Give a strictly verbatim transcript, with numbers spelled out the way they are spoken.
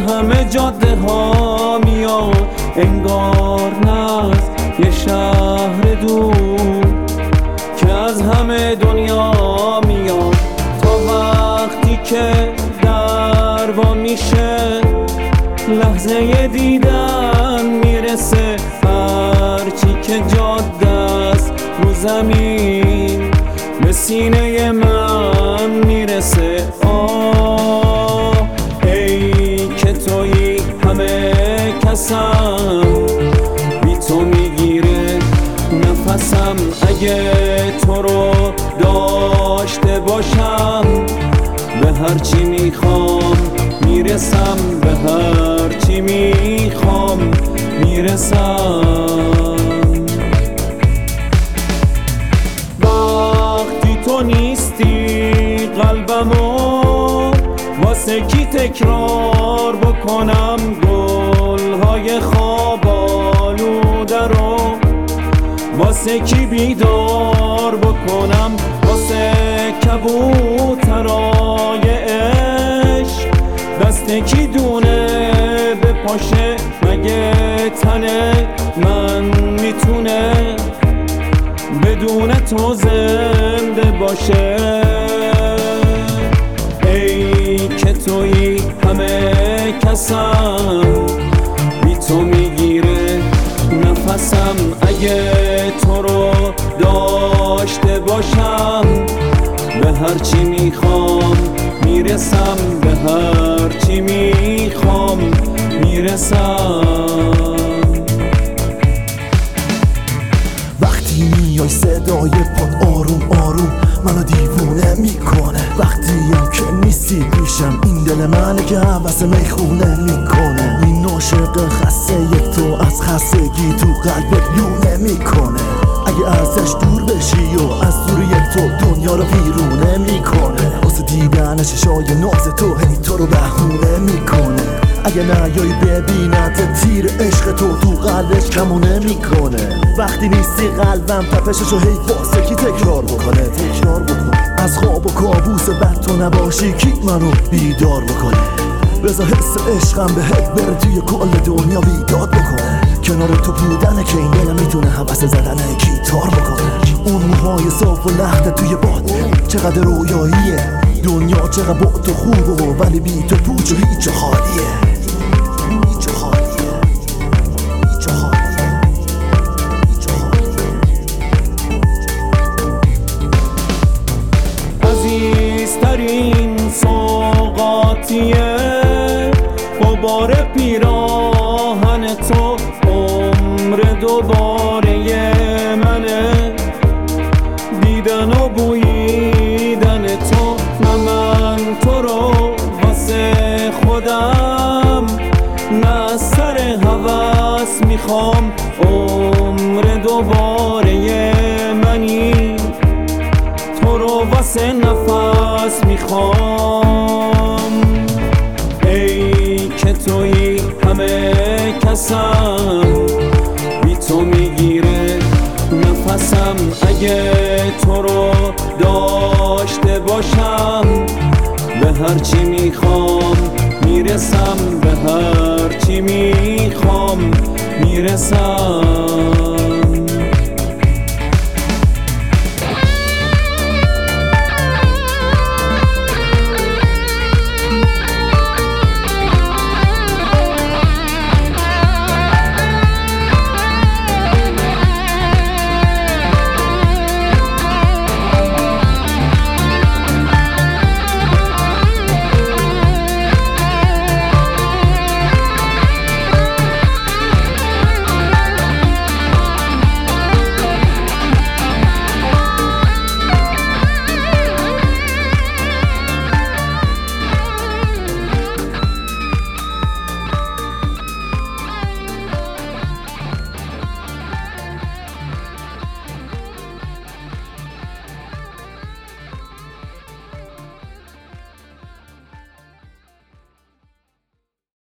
همه جاده ها میاد، انگار نه از یه شهر دور که از همه دنیا میاد. تا وقتی که در وا میشه لحظه دیدن میرسه، هرچی که جاده است رو زمین به سینه من میرسه. آه ای که تویی همه کسم، بی تو میگیره نفسم. اگه تو رو داشته باشم به هرچی میخوام میرسم، به هرچی میخوام میرسم. وقتی تو نیستی قلبمو واسه کی تکرار بکنم، گلهای خواب آلوده رو واسه کی بیدار بکنم، واسه کبوترای عشق دست کی دونه به پاشه، مگه تن من میتونه بدون تو زنده باشه. ای که تویی همه کسم، بی تو میگیره نفسم. اگه تو رو داشته باشم به هرچی میخوام میرسم، به هرچی میخوام میرسم. وقتی میای صدای پاد آروم آروم منو دیوونه میکنه، وقتی هم که نیستی پیشم این دل منه که هوس میخونه میکنه. این عاشق خسته یک تو از خستگی تو قلبت لونه میکنه، اگه ازش دور بشی و از دور یک تو دنیا رو ویرونه میکنه. واسه دیدن چشای ناز تو هی تو رو بهونه میکنه، اگه نیایی ببینت تیر عشق تو تو قلبش کمونه میکنه. وقتی نیستی قلبم تپششو هی واسه کی تکرار بکنه تکرار بکنه. از خواب و کابوس بد تو نباشی کی منو بیدار بکنه، بذار حس عشقم بهت بره توی کل دنیا بیداد بکنه. کنار تو بودنه که این دلم میتونه حوس زدن گیتار بکنه. اون موهای صاف و لخت توی باد چقدر رویاییه، دنیا چقدر با تو خوبه ولی بی تو پوچ و هیچ خالیه. عزیزترین سوغاتیه غبار پیراهن تو، عمر دوباره منه دیدن و بوییدن تو. نه من تو رو واسه خودم نه از سر هوس میخوام، عمر دوباره منی تو رو واسه نفس میخوام. ای که تویی همه کسم، بی تو میگیره نفسم. اگه تو رو داشته باشم به هرچی میخوام میرسم، به هرچی میخوام میرسم.